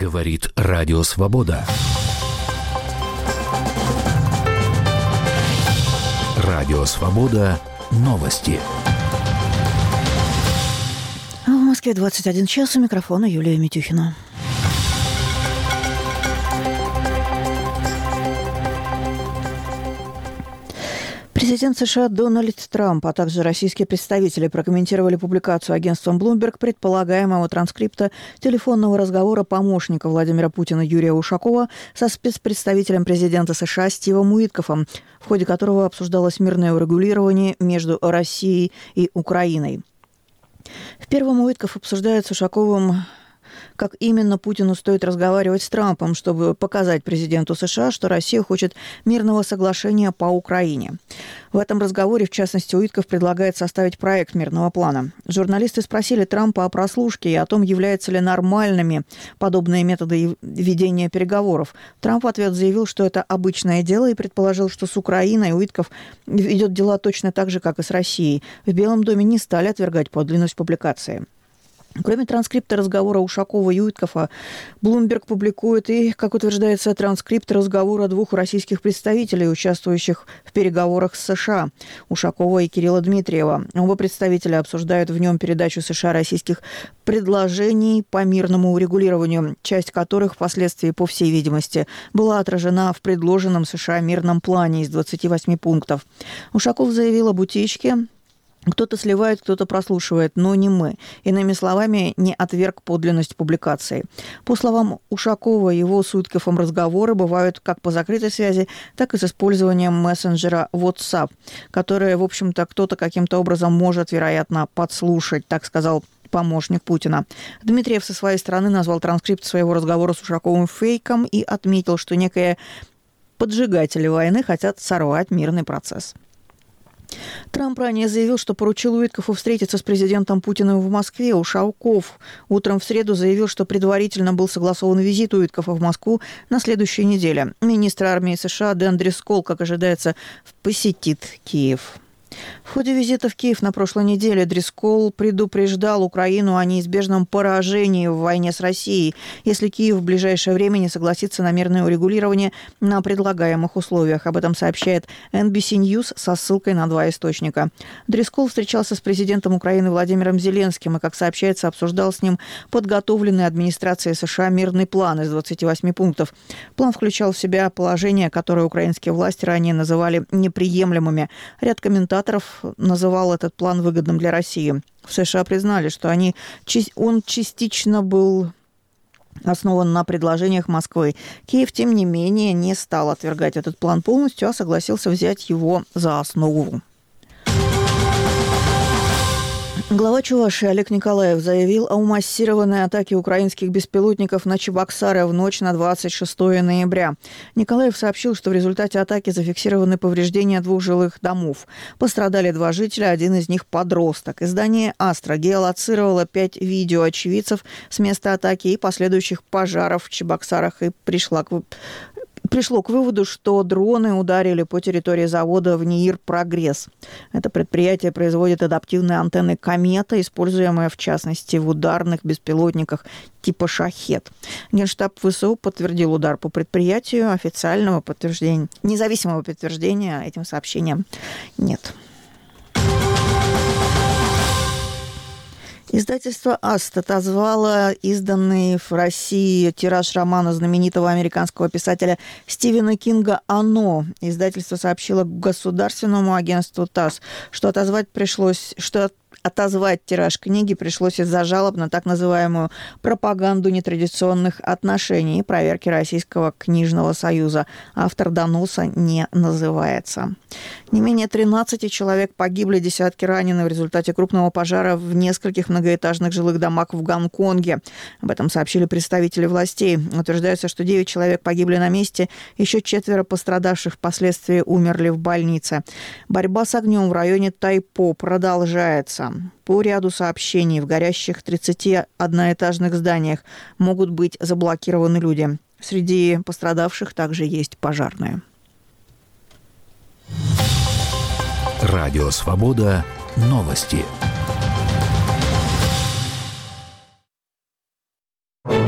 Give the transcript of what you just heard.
Говорит Радио Свобода. Радио Свобода. Новости. В Москве 21 час. У микрофона Юлия Митюхина. Президент США Дональд Трамп, а также российские представители прокомментировали публикацию агентством Bloomberg предполагаемого транскрипта телефонного разговора помощника Владимира Путина Юрия Ушакова со спецпредставителем президента США Стивом Уиткофом, в ходе которого обсуждалось мирное урегулирование между Россией и Украиной. В первом Уиткоф обсуждает с Ушаковым, как именно Путину стоит разговаривать с Трампом, чтобы показать президенту США, что Россия хочет мирного соглашения по Украине. В этом разговоре, в частности, Уиткоф предлагает составить проект мирного плана. Журналисты спросили Трампа о прослушке и о том, являются ли нормальными подобные методы ведения переговоров. Трамп в ответ заявил, что это обычное дело, и предположил, что с Украиной Уиткоф ведет дела точно так же, как и с Россией. В Белом доме не стали отвергать подлинность публикации. Кроме транскрипта разговора Ушакова и Уиткофа, Bloomberg публикует и, как утверждается, транскрипт разговора двух российских представителей, участвующих в переговорах с США, Ушакова и Кирилла Дмитриева. Оба представителя обсуждают в нем передачу США российских предложений по мирному урегулированию, часть которых впоследствии, по всей видимости, была отражена в предложенном США мирном плане из 28 пунктов. Ушаков заявил об утечке. Кто-то сливает, кто-то прослушивает, но не мы. Иными словами, не отверг подлинность публикации. По словам Ушакова, его с Уиткофом разговоры бывают как по закрытой связи, так и с использованием мессенджера WhatsApp, который, в общем-то, кто-то каким-то образом может, вероятно, подслушать, так сказал помощник Путина. Дмитриев со своей стороны назвал транскрипт своего разговора с Ушаковым фейком и отметил, что некие поджигатели войны хотят сорвать мирный процесс. Трамп ранее заявил, что поручил Уиткофу встретиться с президентом Путиным в Москве. Ушаков утром в среду заявил, что предварительно был согласован визит Уиткофа в Москву на следующей неделе. Министр армии США Дэн Дрисколл, как ожидается, посетит Киев. В ходе визита в Киев на прошлой неделе Дрисколл предупреждал Украину о неизбежном поражении в войне с Россией, если Киев в ближайшее время не согласится на мирное урегулирование на предлагаемых условиях. Об этом сообщает NBC News со ссылкой на два источника. Дрисколл встречался с президентом Украины Владимиром Зеленским и, как сообщается, обсуждал с ним подготовленный администрацией США мирный план из 28 пунктов. План включал в себя положения, которые украинские власти ранее называли неприемлемыми. Ряд комментаторов называл этот план выгодным для России. В США признали, что он частично был основан на предложениях Москвы. Киев, тем не менее, не стал отвергать этот план полностью, а согласился взять его за основу. Глава Чувашии Олег Николаев заявил о массированной атаке украинских беспилотников на Чебоксары в ночь на 26 ноября. Николаев сообщил, что в результате атаки зафиксированы повреждения двух жилых домов. Пострадали два жителя, один из них подросток. Издание «Астра» геолоцировало 5 видео очевидцев с места атаки и последующих пожаров в Чебоксарах и пришло к выводу, что дроны ударили по территории завода в НИИР «Прогресс». Это предприятие производит адаптивные антенны «Комета», используемые, в частности, в ударных беспилотниках типа «Шахед». Генштаб ВСУ подтвердил удар по предприятию. Официального подтверждения, независимого подтверждения этим сообщениям нет. Издательство «Аст» отозвало изданный в России тираж романа знаменитого американского писателя Стивена Кинга «Оно». Издательство сообщило государственному агентству ТАСС, что отозвать тираж книги пришлось из-за жалоб на так называемую пропаганду нетрадиционных отношений и проверки Российского книжного союза. Автор доноса не называется. Не менее 13 человек погибли, десятки ранены в результате крупного пожара в нескольких многоэтажных жилых домах в Гонконге. Об этом сообщили представители властей. Утверждается, что 9 человек погибли на месте, еще 4 пострадавших впоследствии умерли в больнице. Борьба с огнем в районе Тайпо продолжается. По ряду сообщений в горящих 31-этажных зданиях могут быть заблокированы люди. Среди пострадавших также есть пожарные. Радио Свобода. Новости.